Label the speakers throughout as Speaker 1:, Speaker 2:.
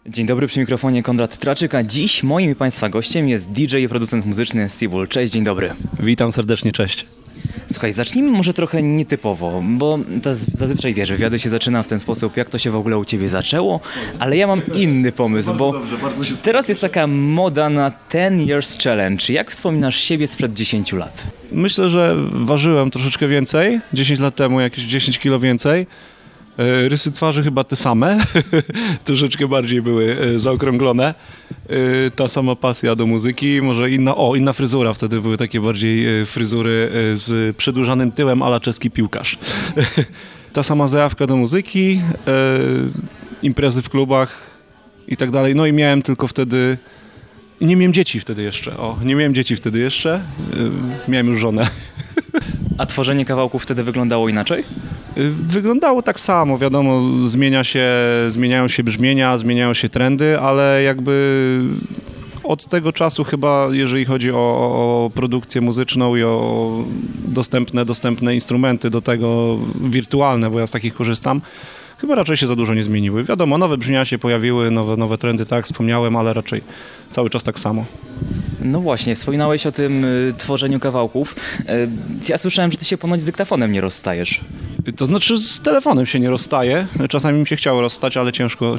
Speaker 1: Dzień dobry, przy mikrofonie Konrad Traczyk, a dziś moim i Państwa gościem jest DJ i producent muzyczny Seabull. Cześć, dzień dobry.
Speaker 2: Witam serdecznie, cześć.
Speaker 1: Słuchaj, zacznijmy może trochę nietypowo, bo zazwyczaj wiesz, wywiady się zaczyna w ten sposób, jak to się w ogóle u Ciebie zaczęło, ale ja mam inny pomysł, bo teraz jest taka moda na 10 Years Challenge. Jak wspominasz siebie sprzed 10 lat?
Speaker 2: Myślę, że ważyłem troszeczkę więcej, 10 lat temu jakieś 10 kilo więcej. Rysy twarzy chyba te same, troszeczkę bardziej były zaokrąglone. Ta sama pasja do muzyki, może inna fryzura, wtedy były takie bardziej fryzury z przedłużanym tyłem a la czeski piłkarz. Ta sama zajawka do muzyki, imprezy w klubach i tak dalej. No i miałem tylko wtedy, nie miałem dzieci wtedy jeszcze, miałem już żonę.
Speaker 1: A tworzenie kawałków wtedy wyglądało inaczej?
Speaker 2: Wyglądało tak samo, wiadomo, zmieniają się brzmienia, zmieniają się trendy, ale jakby od tego czasu chyba, jeżeli chodzi o produkcję muzyczną i o dostępne instrumenty do tego, wirtualne, bo ja z takich korzystam, chyba raczej się za dużo nie zmieniły. Wiadomo, nowe brzmienia się pojawiły, nowe trendy, tak jak wspomniałem, ale raczej cały czas tak samo.
Speaker 1: No właśnie, wspominałeś o tym tworzeniu kawałków. Ja słyszałem, że ty się ponoć z dyktafonem nie rozstajesz.
Speaker 2: To znaczy z telefonem się nie rozstaję. Czasami mi się chciało rozstać, ale ciężko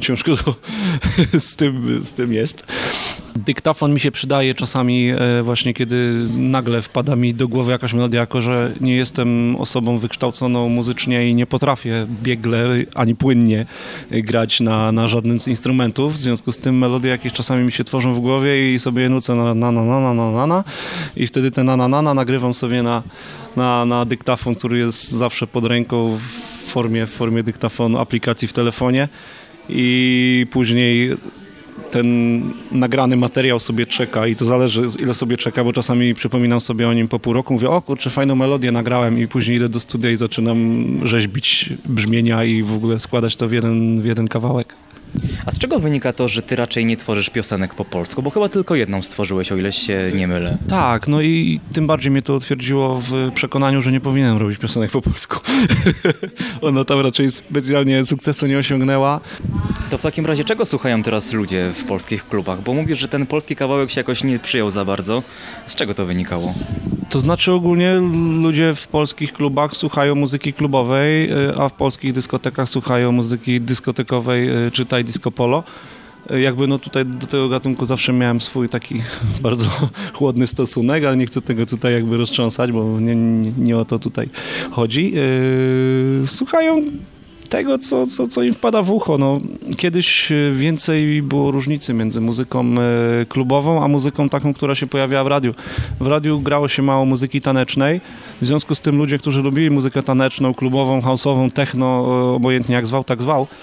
Speaker 2: z tym jest. Dyktafon mi się przydaje czasami właśnie, kiedy nagle wpada mi do głowy jakaś melodia, jako że nie jestem osobą wykształconą muzycznie i nie potrafię biegle ani płynnie grać na żadnym z instrumentów. W związku z tym melodie jakieś czasami mi się tworzą w głowie i sobie je nucę na i wtedy te na nagrywam sobie na dyktafon, który jest zawsze pod ręką w formie dyktafonu aplikacji w telefonie i później ten nagrany materiał sobie czeka i to zależy, ile sobie czeka, bo czasami przypominam sobie o nim po pół roku, mówię, o kurczę, fajną melodię nagrałem i później idę do studia i zaczynam rzeźbić brzmienia i w ogóle składać to w jeden kawałek.
Speaker 1: A z czego wynika to, że ty raczej nie tworzysz piosenek po polsku? Bo chyba tylko jedną stworzyłeś, o ile się nie mylę.
Speaker 2: Tak, no i tym bardziej mnie to utwierdziło w przekonaniu, że nie powinienem robić piosenek po polsku. Ona tam raczej specjalnie sukcesu nie osiągnęła.
Speaker 1: To w takim razie czego słuchają teraz ludzie w polskich klubach? Bo mówisz, że ten polski kawałek się jakoś nie przyjął za bardzo. Z czego to wynikało?
Speaker 2: To znaczy ogólnie ludzie w polskich klubach słuchają muzyki klubowej, a w polskich dyskotekach słuchają muzyki dyskotekowej, czytaj disco polo. Jakby no tutaj do tego gatunku zawsze miałem swój taki bardzo chłodny stosunek, ale nie chcę tego tutaj jakby roztrząsać, bo nie o to tutaj chodzi. Słuchają tego, co im wpada w ucho. No, kiedyś więcej było różnicy między muzyką klubową, a muzyką taką, która się pojawiała w radiu. W radiu grało się mało muzyki tanecznej, w związku z tym ludzie, którzy lubili muzykę taneczną, klubową, house'ową, techno, obojętnie jak zwał, tak zwał,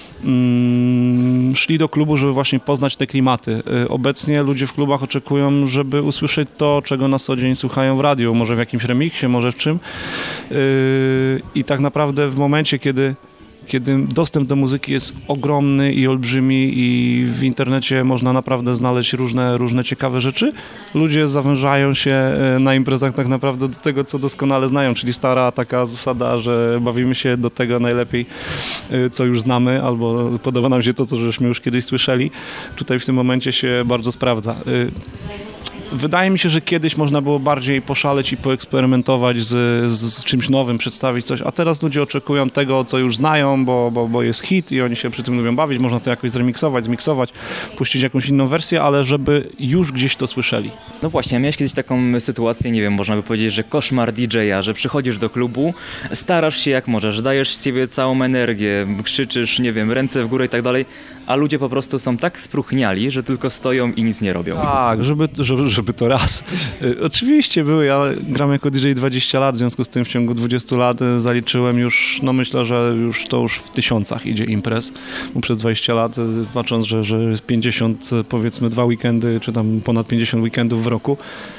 Speaker 2: szli do klubu, żeby właśnie poznać te klimaty. Obecnie ludzie w klubach oczekują, żeby usłyszeć to, czego na co dzień słuchają w radiu, może w jakimś remiksie, może w czym. I tak naprawdę w momencie, kiedy dostęp do muzyki jest ogromny i olbrzymi i w internecie można naprawdę znaleźć różne ciekawe rzeczy, ludzie zawężają się na imprezach tak naprawdę do tego, co doskonale znają, czyli stara taka zasada, że bawimy się do tego najlepiej, co już znamy, albo podoba nam się to, co żeśmy już kiedyś słyszeli. Tutaj w tym momencie się bardzo sprawdza. Wydaje mi się, że kiedyś można było bardziej poszaleć i poeksperymentować z czymś nowym, przedstawić coś, a teraz ludzie oczekują tego, co już znają, bo jest hit i oni się przy tym lubią bawić, można to jakoś zremiksować, zmiksować, puścić jakąś inną wersję, ale żeby już gdzieś to słyszeli.
Speaker 1: No właśnie, a miałeś kiedyś taką sytuację, nie wiem, można by powiedzieć, że koszmar DJ-a, że przychodzisz do klubu, starasz się jak możesz, dajesz z siebie całą energię, krzyczysz, nie wiem, ręce w górę i tak dalej, a ludzie po prostu są tak spróchniali, że tylko stoją i nic nie robią.
Speaker 2: Tak, żeby to raz. Oczywiście były, ja gram jako DJ 20 lat, w związku z tym w ciągu 20 lat zaliczyłem już, no myślę, że już w tysiącach idzie imprez, bo przez 20 lat, patrząc, że jest 50 powiedzmy 2 weekendy, czy tam ponad 50 weekendów w roku,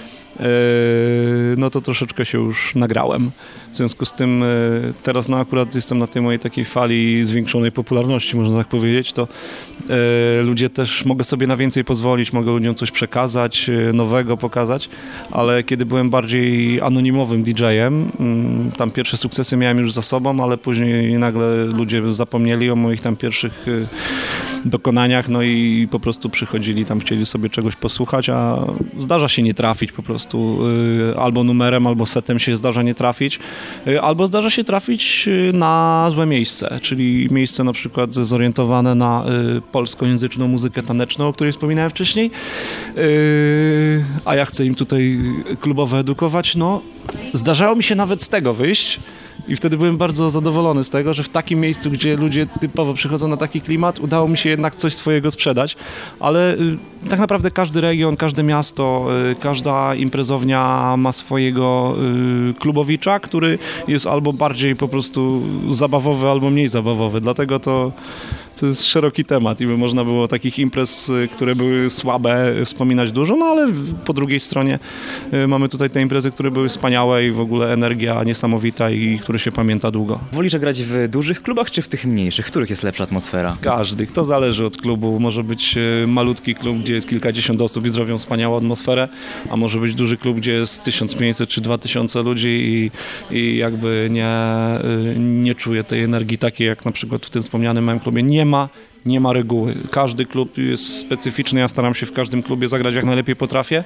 Speaker 2: no to troszeczkę się już nagrałem. W związku z tym teraz no akurat jestem na tej mojej takiej fali zwiększonej popularności, można tak powiedzieć, to ludzie też, mogę sobie na więcej pozwolić, mogę ludziom coś przekazać, nowego pokazać, ale kiedy byłem bardziej anonimowym DJ-em, tam pierwsze sukcesy miałem już za sobą, ale później nagle ludzie zapomnieli o moich tam pierwszych dokonaniach, no i po prostu przychodzili tam, chcieli sobie czegoś posłuchać, a zdarza się nie trafić po prostu, albo numerem, albo setem się zdarza nie trafić, albo zdarza się trafić na złe miejsce, czyli miejsce na przykład zorientowane na polskojęzyczną muzykę taneczną, o której wspominałem wcześniej, a ja chcę im tutaj klubowo edukować, no zdarzało mi się nawet z tego wyjść i wtedy byłem bardzo zadowolony z tego, że w takim miejscu, gdzie ludzie typowo przychodzą na taki klimat, udało mi się jednak coś swojego sprzedać, ale tak naprawdę każdy region, każde miasto, każda imprezownia ma swojego klubowicza, który jest albo bardziej po prostu zabawowy, albo mniej zabawowy, dlatego to jest szeroki temat i by można było takich imprez, które były słabe, wspominać dużo, no ale po drugiej stronie mamy tutaj te imprezy, które były wspaniałe i w ogóle energia niesamowita i które się pamięta długo.
Speaker 1: Wolisz grać w dużych klubach czy w tych mniejszych? W których jest lepsza atmosfera?
Speaker 2: Każdych, to zależy od klubu. Może być malutki klub, gdzie jest kilkadziesiąt osób i zrobią wspaniałą atmosferę, a może być duży klub, gdzie jest 1500 czy 2000 ludzi i jakby nie czuję tej energii takiej, jak na przykład w tym wspomnianym małym klubie. Nie ma reguły. Każdy klub jest specyficzny. Ja staram się w każdym klubie zagrać jak najlepiej potrafię,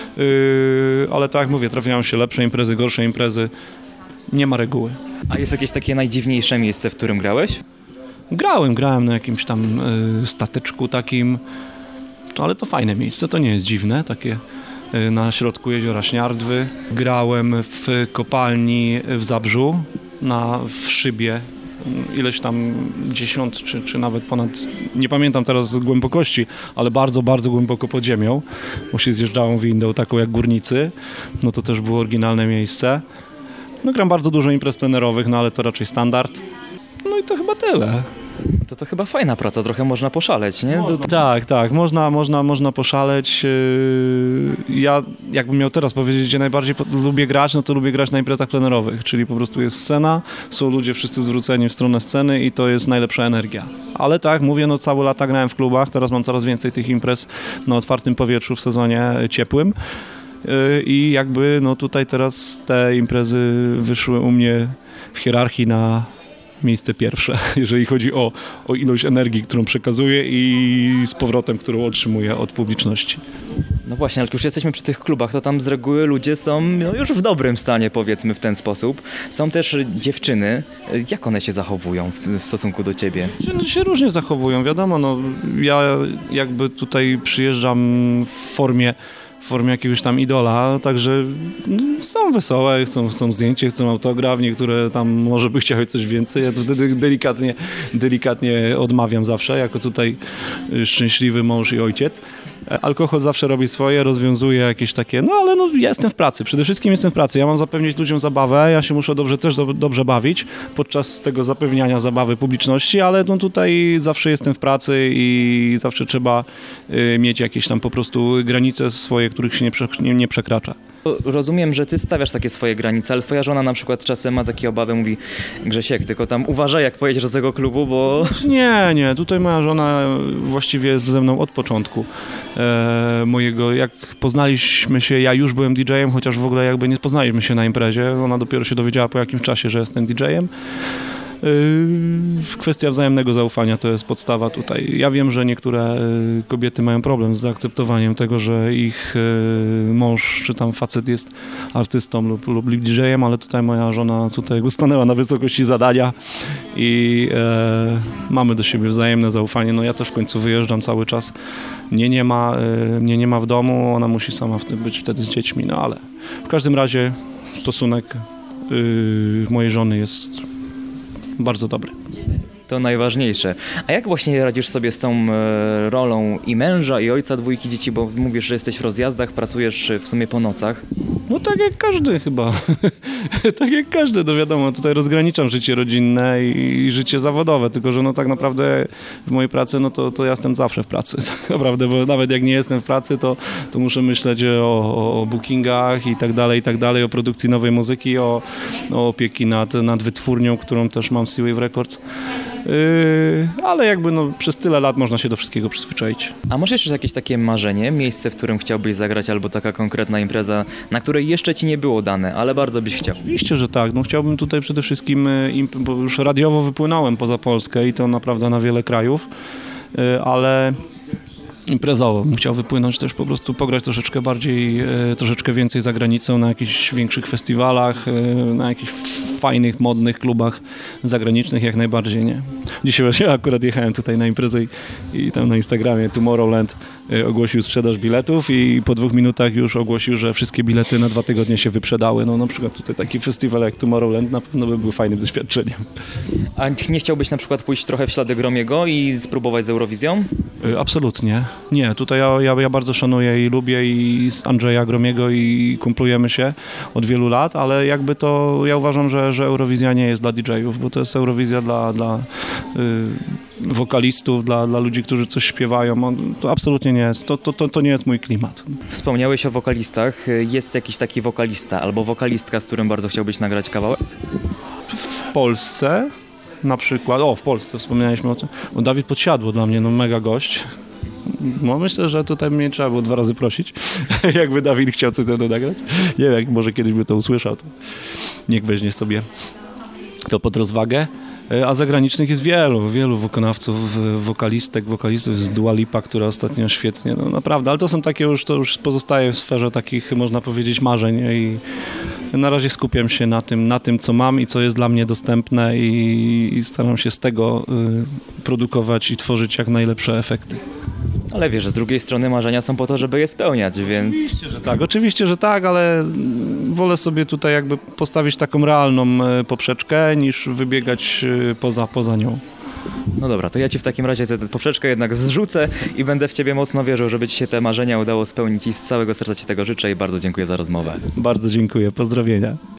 Speaker 2: ale tak jak mówię, trafiają się lepsze imprezy, gorsze imprezy. Nie ma reguły.
Speaker 1: A jest jakieś takie najdziwniejsze miejsce, w którym grałeś?
Speaker 2: Grałem na jakimś tam stateczku takim, ale to fajne miejsce, to nie jest dziwne, takie na środku jeziora Śniardwy. Grałem w kopalni w Zabrzu, w szybie, ileś tam 10 czy nawet ponad, nie pamiętam teraz głębokości, ale bardzo, bardzo głęboko pod ziemią, bo się zjeżdżało windą taką jak górnicy, no to też było oryginalne miejsce. No gram bardzo dużo imprez plenerowych, no ale to raczej standard. No i to chyba tyle.
Speaker 1: To chyba fajna praca, trochę można poszaleć, nie?
Speaker 2: Tak, można poszaleć. Ja jakbym miał teraz powiedzieć, gdzie najbardziej lubię grać, no to lubię grać na imprezach plenerowych, czyli po prostu jest scena, są ludzie wszyscy zwróceni w stronę sceny i to jest najlepsza energia. Ale tak, mówię, no całe lata grałem w klubach, teraz mam coraz więcej tych imprez na otwartym powietrzu w sezonie ciepłym. I jakby no tutaj teraz te imprezy wyszły u mnie w hierarchii na miejsce pierwsze, jeżeli chodzi o ilość energii, którą przekazuję i z powrotem, którą otrzymuję od publiczności.
Speaker 1: No właśnie, ale jak już jesteśmy przy tych klubach, to tam z reguły ludzie są już w dobrym stanie, powiedzmy w ten sposób. Są też dziewczyny. Jak one się zachowują w stosunku do ciebie?
Speaker 2: Dziewczyny się różnie zachowują, wiadomo, no ja jakby tutaj przyjeżdżam w formie jakiegoś tam idola, także są wesołe, chcą zdjęcie, chcą autograf, niektóre tam może by chciały coś więcej, ja to wtedy delikatnie odmawiam zawsze, jako tutaj szczęśliwy mąż i ojciec. Alkohol zawsze robi swoje, rozwiązuje jakieś takie, no ale no, ja jestem w pracy, przede wszystkim jestem w pracy, ja mam zapewnić ludziom zabawę, ja się muszę dobrze bawić podczas tego zapewniania zabawy publiczności, ale no tutaj zawsze jestem w pracy i zawsze trzeba mieć jakieś tam po prostu granice swoje, których się nie przekracza.
Speaker 1: Rozumiem, że ty stawiasz takie swoje granice, ale twoja żona na przykład czasem ma takie obawy, mówi: Grzesiek, tylko tam uważaj, jak pojedziesz do tego klubu, bo...
Speaker 2: Nie, tutaj moja żona właściwie jest ze mną od początku mojego, jak poznaliśmy się, ja już byłem DJ-em, chociaż w ogóle jakby nie poznaliśmy się na imprezie, ona dopiero się dowiedziała po jakimś czasie, że jestem DJ-em. Kwestia wzajemnego zaufania to jest podstawa tutaj. Ja wiem, że niektóre kobiety mają problem z zaakceptowaniem tego, że ich mąż czy tam facet jest artystą lub DJ-em, ale tutaj moja żona stanęła na wysokości zadania i mamy do siebie wzajemne zaufanie. No ja też w końcu wyjeżdżam cały czas. Mnie nie ma w domu, ona musi sama być wtedy z dziećmi, no ale w każdym razie stosunek mojej żony jest bardzo dobry.
Speaker 1: To najważniejsze. A jak właśnie radzisz sobie z tą rolą i męża, i ojca dwójki dzieci, bo mówisz, że jesteś w rozjazdach, pracujesz w sumie po nocach?
Speaker 2: No tak jak każdy chyba. Tak jak każdy, no wiadomo, tutaj rozgraniczam życie rodzinne i życie zawodowe, tylko że no tak naprawdę w mojej pracy, no to ja jestem zawsze w pracy, tak naprawdę, bo nawet jak nie jestem w pracy, to muszę myśleć o bookingach i tak dalej, o produkcji nowej muzyki, o opieki nad wytwórnią, którą też mam C-Wave Records. Ale jakby no, przez tyle lat można się do wszystkiego przyzwyczaić.
Speaker 1: A masz jeszcze jakieś takie marzenie, miejsce, w którym chciałbyś zagrać, albo taka konkretna impreza, na której jeszcze ci nie było dane, ale bardzo byś chciał?
Speaker 2: Oczywiście, że tak. No, chciałbym tutaj przede wszystkim, bo już radiowo wypłynąłem poza Polskę i to naprawdę na wiele krajów. ale imprezowo. Bym chciał wypłynąć też po prostu pograć troszeczkę bardziej, troszeczkę więcej za granicą, na jakichś większych festiwalach, na jakichś fajnych, modnych klubach zagranicznych jak najbardziej, nie? Dzisiaj właśnie akurat jechałem tutaj na imprezę i tam na Instagramie Tomorrowland ogłosił sprzedaż biletów i po 2 minutach już ogłosił, że wszystkie bilety na 2 tygodnie się wyprzedały. No na przykład tutaj taki festiwal jak Tomorrowland na pewno by był fajnym doświadczeniem.
Speaker 1: A nie chciałbyś na przykład pójść trochę w ślady Gromiego i spróbować z Eurowizją?
Speaker 2: Absolutnie. Nie, tutaj ja bardzo szanuję i lubię i z Andrzeja Gromiego i kumplujemy się od wielu lat, ale jakby to ja uważam, że Eurowizja nie jest dla DJ-ów, bo to jest Eurowizja dla wokalistów, dla ludzi, którzy coś śpiewają. To absolutnie nie jest. To nie jest mój klimat.
Speaker 1: Wspomniałeś o wokalistach. Jest jakiś taki wokalista albo wokalistka, z którym bardzo chciałbyś nagrać kawałek?
Speaker 2: W Polsce na przykład, w Polsce wspomnieliśmy o tym, Dawid Podsiadło dla mnie, mega gość. No myślę, że tutaj mnie trzeba było 2 razy prosić, jakby Dawid chciał coś ze mną nagrać. Nie wiem, jak może kiedyś by to usłyszał, to niech weźmie sobie to pod rozwagę. A zagranicznych jest wielu wykonawców, wokalistów, z Dua Lipa, która ostatnio świetnie, no naprawdę, ale to są takie to już pozostaje w sferze takich, można powiedzieć, marzeń i na razie skupiam się na tym, co mam i co jest dla mnie dostępne i staram się z tego produkować i tworzyć jak najlepsze efekty.
Speaker 1: Ale wiesz, z drugiej strony marzenia są po to, żeby je spełniać, więc...
Speaker 2: Oczywiście, że tak, ale wolę sobie tutaj jakby postawić taką realną poprzeczkę, niż wybiegać poza nią.
Speaker 1: No dobra, to ja ci w takim razie tę poprzeczkę jednak zrzucę i będę w ciebie mocno wierzył, żeby ci się te marzenia udało spełnić i z całego serca ci tego życzę i bardzo dziękuję za rozmowę.
Speaker 2: Bardzo dziękuję, pozdrowienia.